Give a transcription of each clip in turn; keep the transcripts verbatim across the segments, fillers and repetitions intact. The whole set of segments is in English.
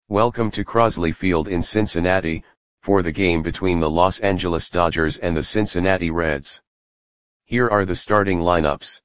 Welcome to Crosley Field in Cincinnati, for the game between the Los Angeles Dodgers and the Cincinnati Reds. Here are the starting lineups.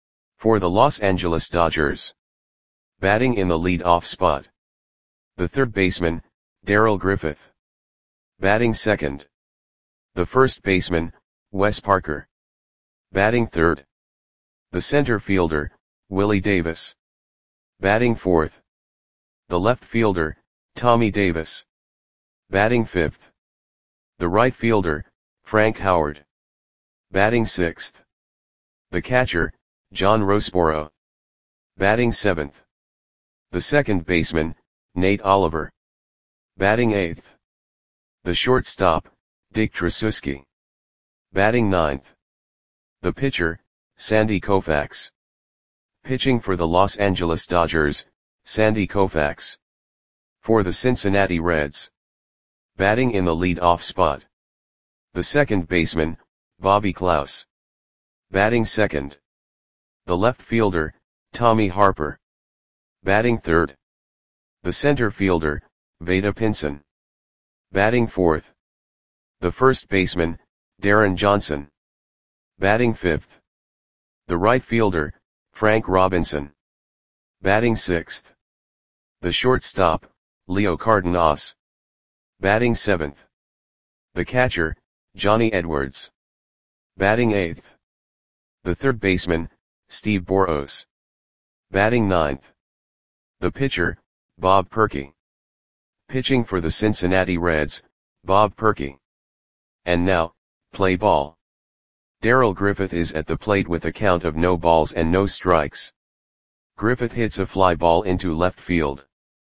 For the Los Angeles Dodgers. Batting in the lead-off spot. The third baseman, Darrell Griffith. Batting second. The first baseman, Wes Parker. Batting third. The center fielder, Willie Davis. Batting fourth. The left fielder, Tommy Davis. Batting fifth. The right fielder, Frank Howard. Batting sixth. The catcher, John Roseboro. Batting seventh. The second baseman, Nate Oliver. Batting eighth. The shortstop, Dick Tracewski. Batting ninth. The pitcher, Sandy Koufax. Pitching for the Los Angeles Dodgers, Sandy Koufax. For the Cincinnati Reds. Batting in the lead-off spot. The second baseman, Bobby Klaus. Batting second. The left fielder, Tommy Harper. Batting third. The center fielder, Vada Pinson. Batting fourth. The first baseman, Darren Johnson. Batting fifth. The right fielder, Frank Robinson. Batting sixth. The shortstop, Leo Cardenas. Batting seventh. The catcher, Johnny Edwards. Batting eighth. The third baseman, Steve Boros. Batting ninth. The pitcher, Bob Perky. Pitching for the Cincinnati Reds, Bob Perky. And now, play ball. Darrell Griffith is at the plate with a count of no balls and no strikes. Griffith hits a fly ball into left field.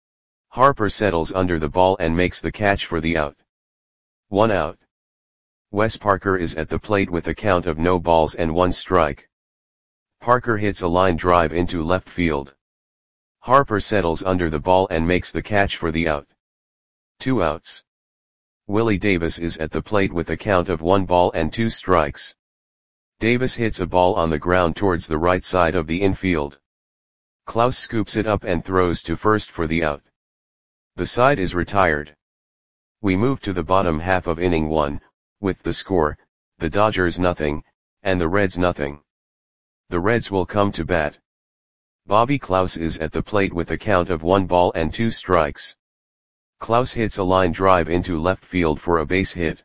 Harper settles under the ball and makes the catch for the out. One out. Wes Parker is at the plate with a count of no balls and one strike. Parker hits a line drive into left field. Harper settles under the ball and makes the catch for the out. Two outs. Willie Davis is at the plate with a count of one ball and two strikes. Davis hits a ball on the ground towards the right side of the infield. Klaus scoops it up and throws to first for the out. The side is retired. We move to the bottom half of inning one, with the score, the Dodgers nothing, and the Reds nothing. The Reds will come to bat. Bobby Klaus is at the plate with a count of one ball and two strikes. Klaus hits a line drive into left field for a base hit.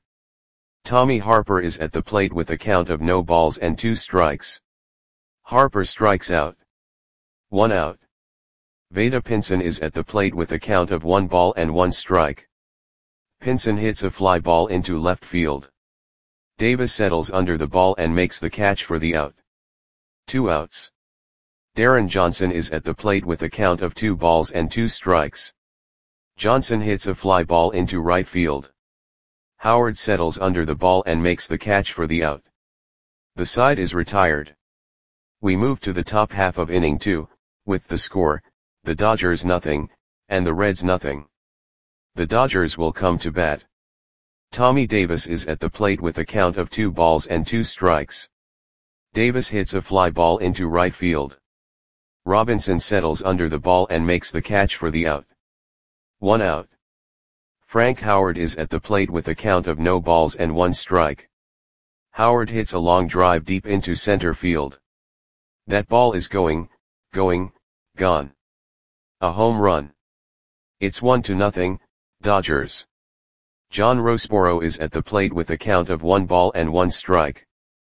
Tommy Harper is at the plate with a count of no balls and two strikes. Harper strikes out. One out. Vada Pinson is at the plate with a count of one ball and one strike. Pinson hits a fly ball into left field. Davis settles under the ball and makes the catch for the out. Two outs. Darren Johnson is at the plate with a count of two balls and two strikes. Johnson hits a fly ball into right field. Howard settles under the ball and makes the catch for the out. The side is retired. We move to the top half of inning two, with the score, the Dodgers nothing, and the Reds nothing. The Dodgers will come to bat. Tommy Davis is at the plate with a count of two balls and two strikes. Davis hits a fly ball into right field. Robinson settles under the ball and makes the catch for the out. One out. Frank Howard is at the plate with a count of no balls and one strike. Howard hits a long drive deep into center field. That ball is going, going, gone. A home run. It's one to nothing, Dodgers. John Roseboro is at the plate with a count of one ball and one strike.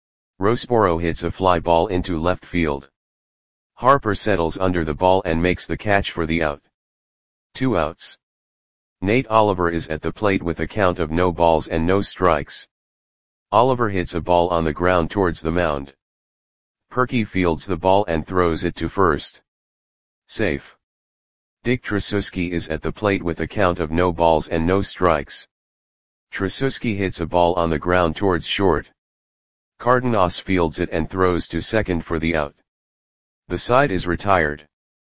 Roseboro hits a fly ball into left field. Harper settles under the ball and makes the catch for the out. Two outs. Nate Oliver is at the plate with a count of no balls and no strikes. Oliver hits a ball on the ground towards the mound. Perky fields the ball and throws it to first. Safe. Dick Tracewski is at the plate with a count of no balls and no strikes. Tracewski hits a ball on the ground towards short. Cardenas fields it and throws to second for the out. The side is retired.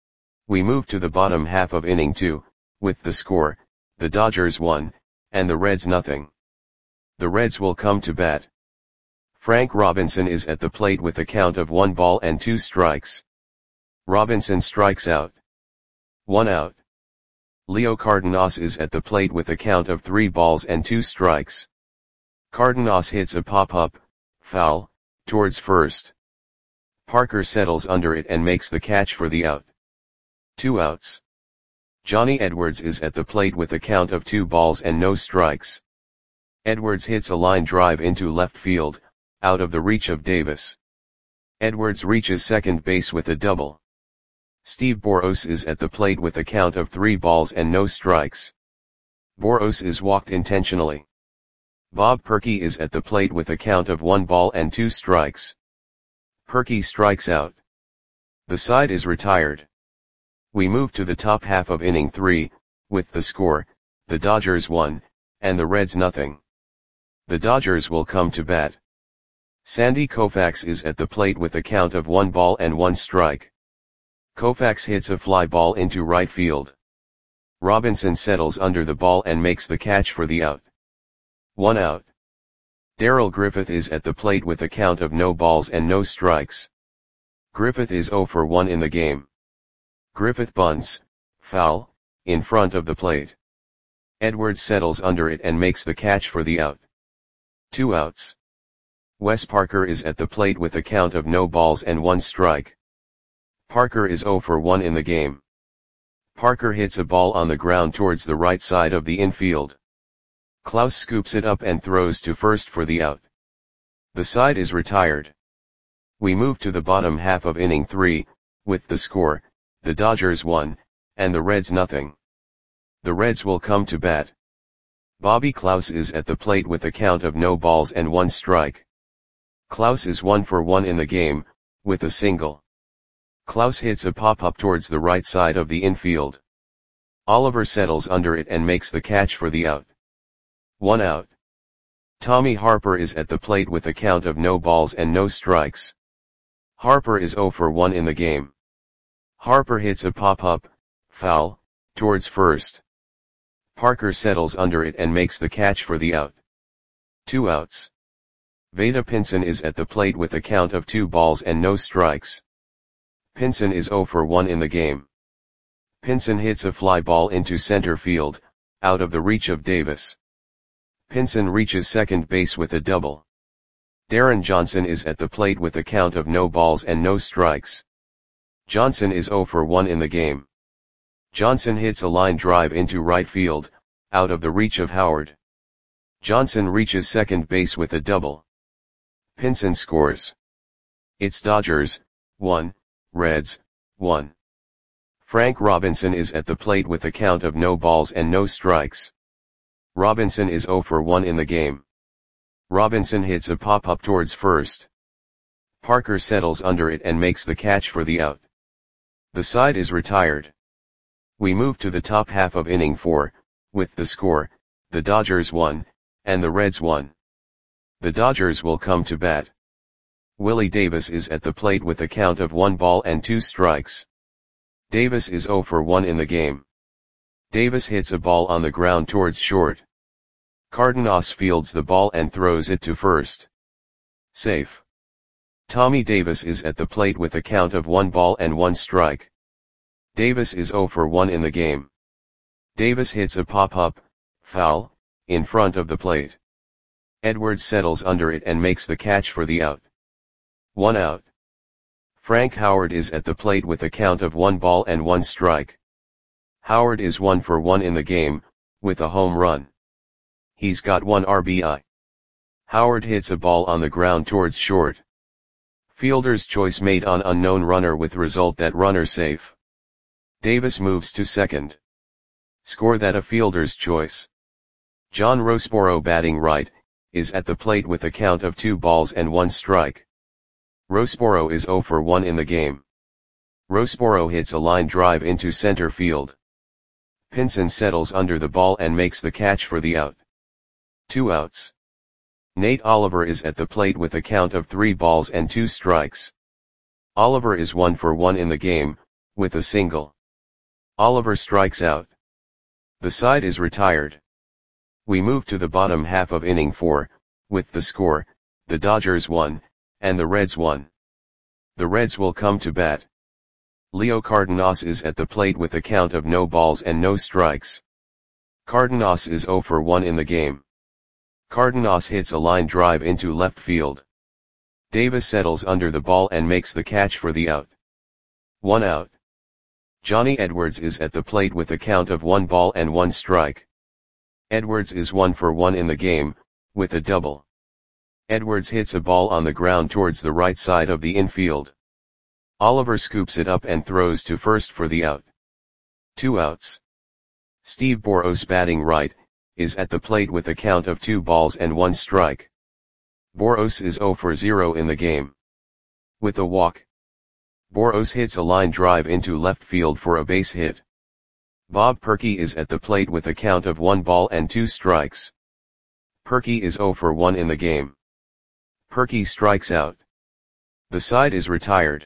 We move to the bottom half of inning two, with the score, the Dodgers one, and the Reds nothing. The Reds will come to bat. Frank Robinson is at the plate with a count of one ball and two strikes. Robinson strikes out. One out. Leo Cardenas is at the plate with a count of three balls and two strikes. Cardenas hits a pop-up, foul, towards first. Parker settles under it and makes the catch for the out. Two outs. Johnny Edwards is at the plate with a count of two balls and no strikes. Edwards hits a line drive into left field, out of the reach of Davis. Edwards reaches second base with a double. Steve Boros is at the plate with a count of three balls and no strikes. Boros is walked intentionally. Bob Perky is at the plate with a count of one ball and two strikes. Perky strikes out. The side is retired. We move to the top half of inning three, with the score, the Dodgers one, and the Reds nothing. The Dodgers will come to bat. Sandy Koufax is at the plate with a count of one ball and one strike. Koufax hits a fly ball into right field. Robinson settles under the ball and makes the catch for the out. One out. Darrell Griffith is at the plate with a count of no balls and no strikes. Griffith is zero for one in the game. Griffith bunts, foul, in front of the plate. Edwards settles under it and makes the catch for the out. Two outs. Wes Parker is at the plate with a count of no balls and one strike. Parker is zero for one in the game. Parker hits a ball on the ground towards the right side of the infield. Klaus scoops it up and throws to first for the out. The side is retired. We move to the bottom half of inning three, with the score, the Dodgers one, and the Reds nothing. The Reds will come to bat. Bobby Klaus is at the plate with a count of no balls and one strike. Klaus is one for one in the game, with a single. Klaus hits a pop-up towards the right side of the infield. Oliver settles under it and makes the catch for the out. One out. Tommy Harper is at the plate with a count of no balls and no strikes. Harper is zero for one in the game. Harper hits a pop-up, foul, towards first. Parker settles under it and makes the catch for the out. Two outs. Vada Pinson is at the plate with a count of two balls and no strikes. Pinson is zero for one in the game. Pinson hits a fly ball into center field, out of the reach of Davis. Pinson reaches second base with a double. Darren Johnson is at the plate with a count of no balls and no strikes. Johnson is zero for one in the game. Johnson hits a line drive into right field, out of the reach of Howard. Johnson reaches second base with a double. Pinson scores. It's Dodgers, one, Reds, one. Frank Robinson is at the plate with a count of no balls and no strikes. Robinson is zero for one in the game. Robinson hits a pop-up towards first. Parker settles under it and makes the catch for the out. The side is retired. We move to the top half of inning four, with the score, the Dodgers one, and the Reds one. The Dodgers will come to bat. Willie Davis is at the plate with a count of one ball and two strikes. Davis is zero for one in the game. Davis hits a ball on the ground towards short. Cardenas fields the ball and throws it to first. Safe. Tommy Davis is at the plate with a count of one ball and one strike. Davis is zero for one in the game. Davis hits a pop-up, foul, in front of the plate. Edwards settles under it and makes the catch for the out. One out. Frank Howard is at the plate with a count of one ball and one strike. Howard is one for one in the game, with a home run. He's got one R B I. Howard hits a ball on the ground towards short. Fielder's choice made on unknown runner with result that runner safe. Davis moves to second. Score that a fielder's choice. John Roseboro batting right, is at the plate with a count of two balls and one strike. Roseboro is zero for one in the game. Roseboro hits a line drive into center field. Pinson settles under the ball and makes the catch for the out. Two outs. Nate Oliver is at the plate with a count of three balls and two strikes. Oliver is one for one in the game, with a single. Oliver strikes out. The side is retired. We move to the bottom half of inning four, with the score, the Dodgers one, and the Reds one. The Reds will come to bat. Leo Cardenas is at the plate with a count of no balls and no strikes. Cardenas is zero for one in the game. Cardenas hits a line drive into left field. Davis settles under the ball and makes the catch for the out. One out. Johnny Edwards is at the plate with a count of one ball and one strike. Edwards is one for one in the game, with a double. Edwards hits a ball on the ground towards the right side of the infield. Oliver scoops it up and throws to first for the out. Two outs. Steve Boros, batting right, is at the plate with a count of two balls and one strike. Boros is zero for zero in the game. With a walk. Boros hits a line drive into left field for a base hit. Bob Perky is at the plate with a count of one ball and two strikes. Perky is zero for one in the game. Perky strikes out. The side is retired.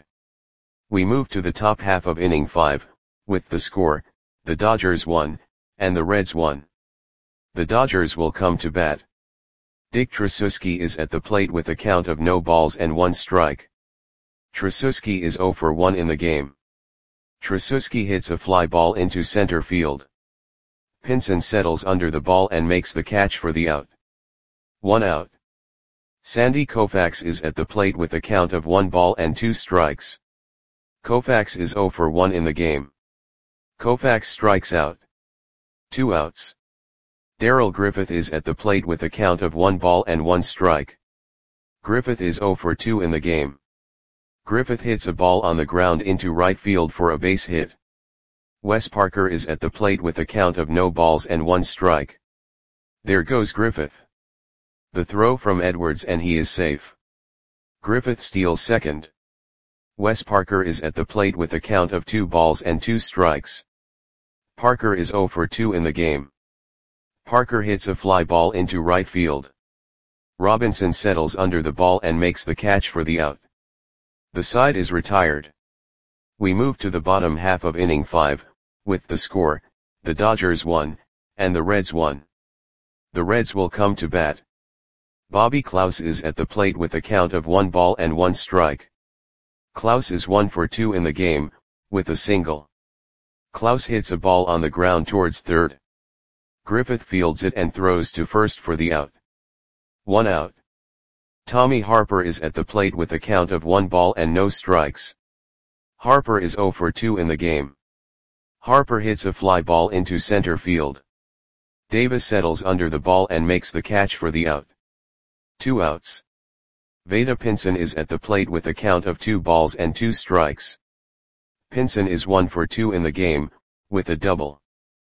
We move to the top half of inning five, with the score, the Dodgers won, and the Reds won. The Dodgers will come to bat. Dick Tracewski is at the plate with a count of no balls and one strike. Tracewski is zero for one in the game. Tracewski hits a fly ball into center field. Pinson settles under the ball and makes the catch for the out. One out. Sandy Koufax is at the plate with a count of one ball and two strikes. Koufax is zero for one in the game. Koufax strikes out. Two outs. Darrell Griffith is at the plate with a count of one ball and one strike. Griffith is zero for two in the game. Griffith hits a ball on the ground into right field for a base hit. Wes Parker is at the plate with a count of no balls and one strike. There goes Griffith. The throw from Edwards and he is safe. Griffith steals second. Wes Parker is at the plate with a count of two balls and two strikes. Parker is zero for two in the game. Parker hits a fly ball into right field. Robinson settles under the ball and makes the catch for the out. The side is retired. We move to the bottom half of inning five, with the score, the Dodgers won, and the Reds won. The Reds will come to bat. Bobby Klaus is at the plate with a count of one ball and one strike. Klaus is one for two in the game, with a single. Klaus hits a ball on the ground towards third. Griffith fields it and throws to first for the out. One out. Tommy Harper is at the plate with a count of one ball and no strikes. Harper is zero for two in the game. Harper hits a fly ball into center field. Davis settles under the ball and makes the catch for the out. Two outs. Vada Pinson is at the plate with a count of two balls and two strikes. Pinson is one for two in the game, with a double.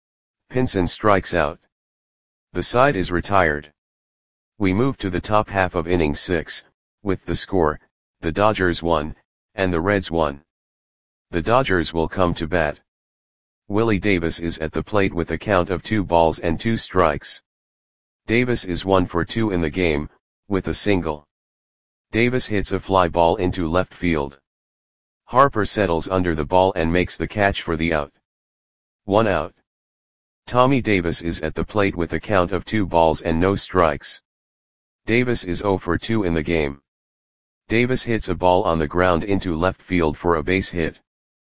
Pinson strikes out. The side is retired. We move to the top half of inning six, with the score, the Dodgers won, and the Reds won. The Dodgers will come to bat. Willie Davis is at the plate with a count of two balls and two strikes. Davis is one for two in the game, with a single. Davis hits a fly ball into left field. Harper settles under the ball and makes the catch for the out. One out. Tommy Davis is at the plate with a count of two balls and no strikes. Davis is zero for two in the game. Davis hits a ball on the ground into left field for a base hit.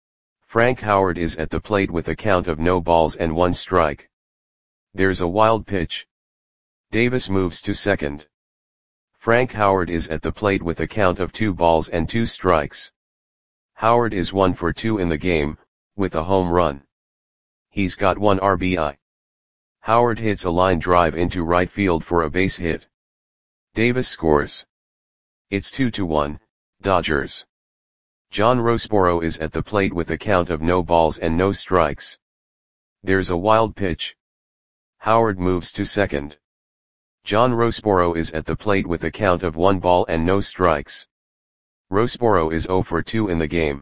Frank Howard is at the plate with a count of no balls and one strike. There's a wild pitch. Davis moves to second. Frank Howard is at the plate with a count of two balls and two strikes. Howard is one for two in the game, with a home run. He's got one R B I. Howard hits a line drive into right field for a base hit. Davis scores. It's two to one, Dodgers. John Roseboro is at the plate with a count of no balls and no strikes. There's a wild pitch. Howard moves to second. John Roseboro is at the plate with a count of one ball and no strikes. Roseboro is zero for two in the game.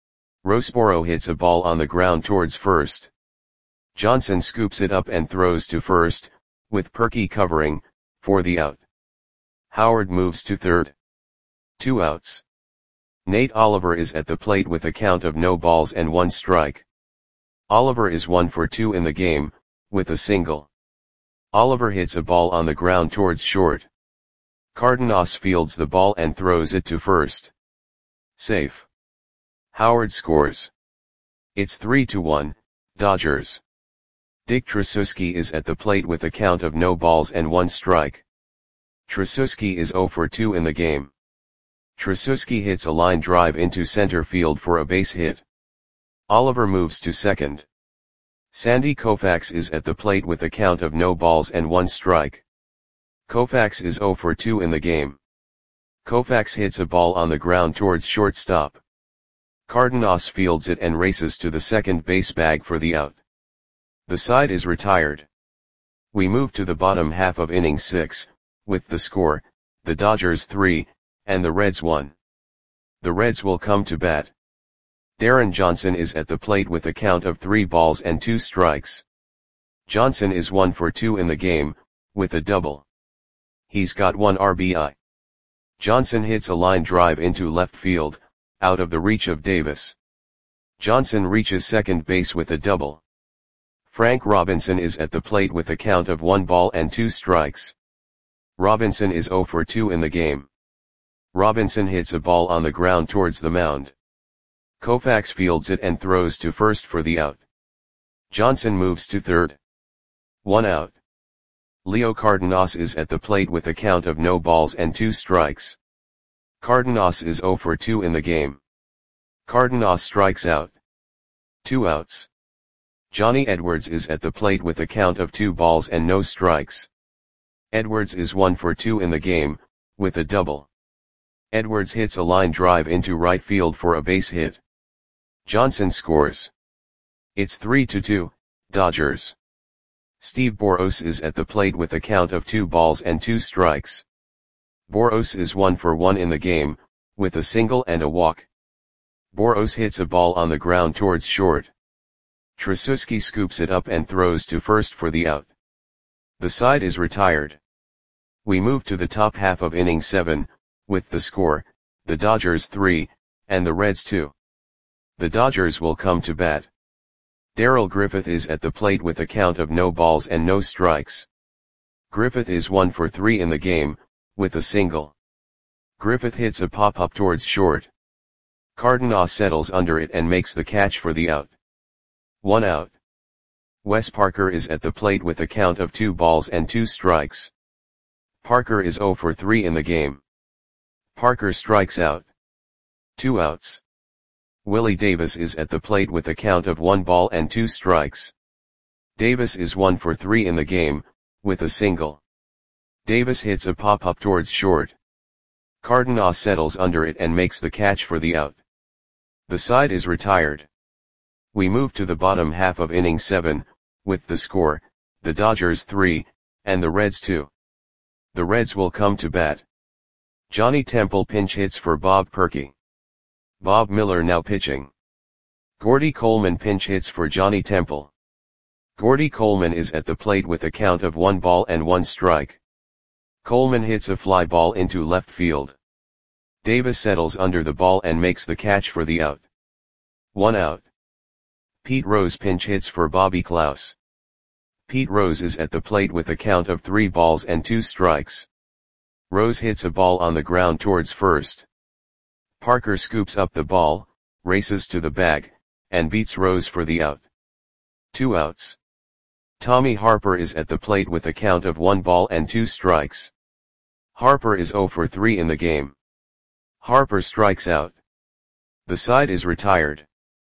Roseboro hits a ball on the ground towards first. Johnson scoops it up and throws to first, with Perky covering, for the out. Howard moves to third. Two outs. Nate Oliver is at the plate with a count of no balls and one strike. Oliver is one for two in the game, with a single. Oliver hits a ball on the ground towards short. Cardenas fields the ball and throws it to first. Safe. Howard scores. It's three to one, Dodgers. Dick Tracewski is at the plate with a count of no balls and one strike. Tracewski is zero for two in the game. Tracewski hits a line drive into center field for a base hit. Oliver moves to second. Sandy Koufax is at the plate with a count of no balls and one strike. Koufax is zero for two in the game. Koufax hits a ball on the ground towards shortstop. Cardenas fields it and races to the second base bag for the out. The side is retired. We move to the bottom half of inning six, with the score, the Dodgers three, and the Reds one. The Reds will come to bat. Darren Johnson is at the plate with a count of three balls and two strikes. Johnson is one for two in the game, with a double. He's got one R B I. Johnson hits a line drive into left field, out of the reach of Davis. Johnson reaches second base with a double. Frank Robinson is at the plate with a count of one ball and two strikes. Robinson is zero for two in the game. Robinson hits a ball on the ground towards the mound. Koufax fields it and throws to first for the out. Johnson moves to third. One out. Leo Cardenas is at the plate with a count of no balls and two strikes. Cardenas is zero for two in the game. Cardenas strikes out. Two outs. Johnny Edwards is at the plate with a count of two balls and no strikes. Edwards is one for two in the game, with a double. Edwards hits a line drive into right field for a base hit. Johnson scores. It's three to two, Dodgers. Steve Boros is at the plate with a count of two balls and two strikes. Boros is one for one in the game, with a single and a walk. Boros hits a ball on the ground towards short. Tracewski scoops it up and throws to first for the out. The side is retired. We move to the top half of inning seven, with the score, the Dodgers three, and the Reds two. The Dodgers will come to bat. Darrell Griffith is at the plate with a count of no balls and no strikes. Griffith is one for three in the game, with a single. Griffith hits a pop-up towards short. Cardenas settles under it and makes the catch for the out. One out. Wes Parker is at the plate with a count of two balls and two strikes. Parker is zero for three in the game. Parker strikes out. Two outs. Willie Davis is at the plate with a count of one ball and two strikes. Davis is one for three in the game, with a single. Davis hits a pop-up towards short. Cardenas settles under it and makes the catch for the out. The side is retired. We move to the bottom half of inning seven, with the score, the Dodgers three, and the Reds two. The Reds will come to bat. Johnny Temple pinch hits for Bob Perky. Bob Miller now pitching. Gordy Coleman pinch hits for Johnny Temple. Gordy Coleman is at the plate with a count of one ball and one strike. Coleman hits a fly ball into left field. Davis settles under the ball and makes the catch for the out. One out. Pete Rose pinch hits for Bobby Klaus. Pete Rose is at the plate with a count of three balls and two strikes. Rose hits a ball on the ground towards first. Parker scoops up the ball, races to the bag, and beats Rose for the out. Two outs. Tommy Harper is at the plate with a count of one ball and two strikes. Harper is zero for three in the game. Harper strikes out. The side is retired.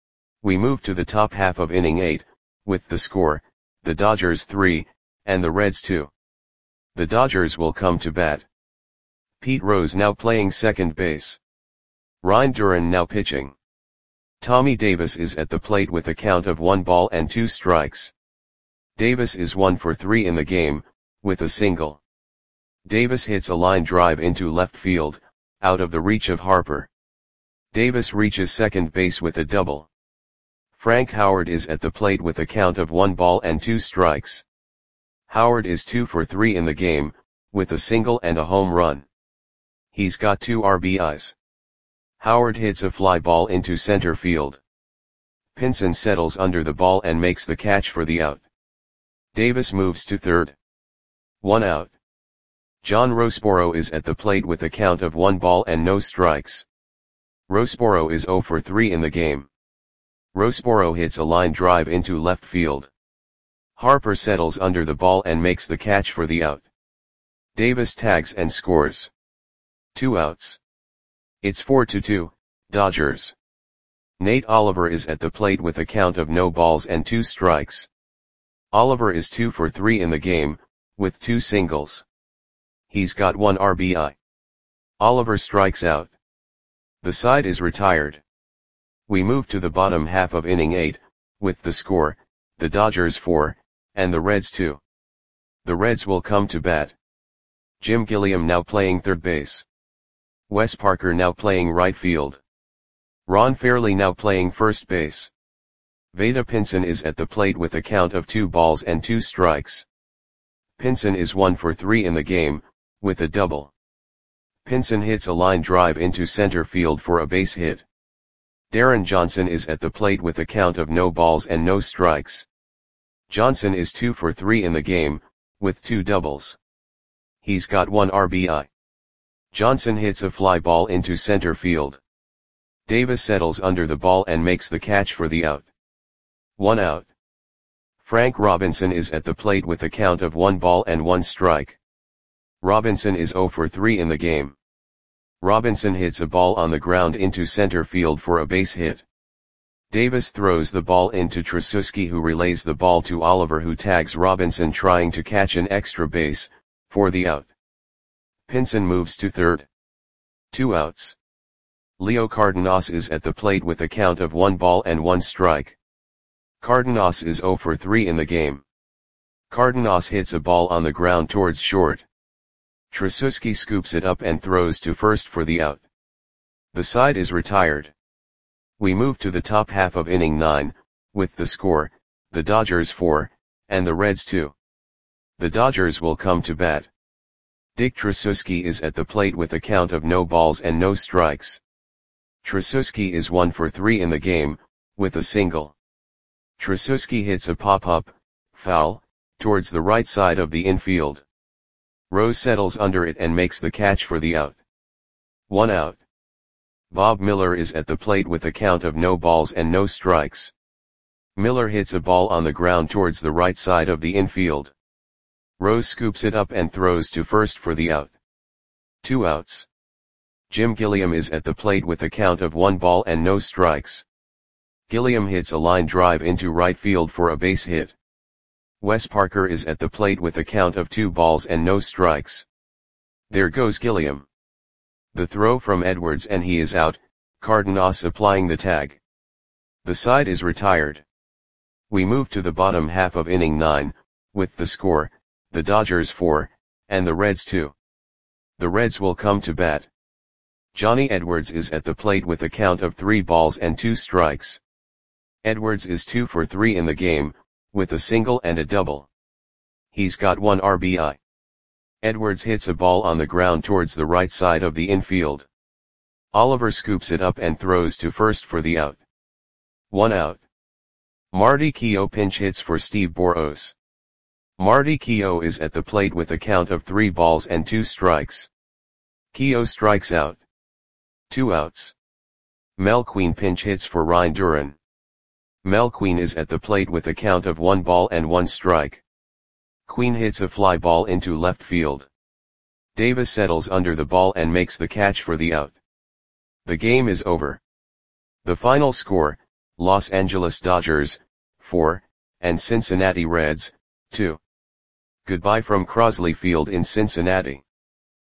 We move to the top half of inning eight, with the score, the Dodgers three, and the Reds two. The Dodgers will come to bat. Pete Rose now playing second base. Ryan Duran now pitching. Tommy Davis is at the plate with a count of one ball and two strikes. Davis is one for three in the game, with a single. Davis hits a line drive into left field, out of the reach of Harper. Davis reaches second base with a double. Frank Howard is at the plate with a count of one ball and two strikes. Howard is two for three in the game, with a single and a home run. He's got two R B Is. Howard hits a fly ball into center field. Pinson settles under the ball and makes the catch for the out. Davis moves to third. One out. John Roseboro is at the plate with a count of one ball and no strikes. Roseboro is zero for three in the game. Rossboro hits a line drive into left field. Harper settles under the ball and makes the catch for the out. Davis tags and scores. Two outs. It's four to two, Dodgers. Nate Oliver is at the plate with a count of no balls and two strikes. Oliver is two for three in the game, with two singles. He's got one R B I. Oliver strikes out. The side is retired. We move to the bottom half of inning eight, with the score, the Dodgers four, and the Reds two. The Reds will come to bat. Jim Gilliam now playing third base. Wes Parker now playing right field. Ron Fairley now playing first base. Vada Pinson is at the plate with a count of two balls and two strikes. Pinson is one for three in the game, with a double. Pinson hits a line drive into center field for a base hit. Darren Johnson is at the plate with a count of no balls and no strikes. Johnson is two for three in the game, with two doubles. He's got one R B I. Johnson hits a fly ball into center field. Davis settles under the ball and makes the catch for the out. One out. Frank Robinson is at the plate with a count of one ball and one strike. Robinson is zero for three in the game. Robinson hits a ball on the ground into center field for a base hit. Davis throws the ball into Tracewski, who relays the ball to Oliver, who tags Robinson trying to catch an extra base, for the out. Pinson moves to third. Two outs. Leo Cardenas is at the plate with a count of one ball and one strike. Cardenas is zero for three in the game. Cardenas hits a ball on the ground towards short. Tracewski scoops it up and throws to first for the out. The side is retired. We move to the top half of inning nine, with the score, the Dodgers four, and the Reds two. The Dodgers will come to bat. Dick Tracewski is at the plate with a count of no balls and no strikes. Tracewski is one for three in the game, with a single. Tracewski hits a pop-up, foul, towards the right side of the infield. Rose settles under it and makes the catch for the out. One out. Bob Miller is at the plate with a count of no balls and no strikes. Miller hits a ball on the ground towards the right side of the infield. Rose scoops it up and throws to first for the out. Two outs. Jim Gilliam is at the plate with a count of one ball and no strikes. Gilliam hits a line drive into right field for a base hit. Wes Parker is at the plate with a count of two balls and no strikes. There goes Gilliam. The throw from Edwards and he is out, Cardenas applying the tag. The side is retired. We move to the bottom half of inning nine, with the score, the Dodgers four, and the Reds two. The Reds will come to bat. Johnny Edwards is at the plate with a count of three balls and two strikes. Edwards is two for three in the game, with a single and a double. He's got one R B I. Edwards hits a ball on the ground towards the right side of the infield. Oliver scoops it up and throws to first for the out. One out. Marty Keough pinch hits for Steve Boros. Marty Keough is at the plate with a count of three balls and two strikes. Keough strikes out. Two outs. Mel Queen pinch hits for Ryan Duran. Mel Queen is at the plate with a count of one ball and one strike. Queen hits a fly ball into left field. Davis settles under the ball and makes the catch for the out. The game is over. The final score, Los Angeles Dodgers, four, and Cincinnati Reds, two. Goodbye from Crosley Field in Cincinnati.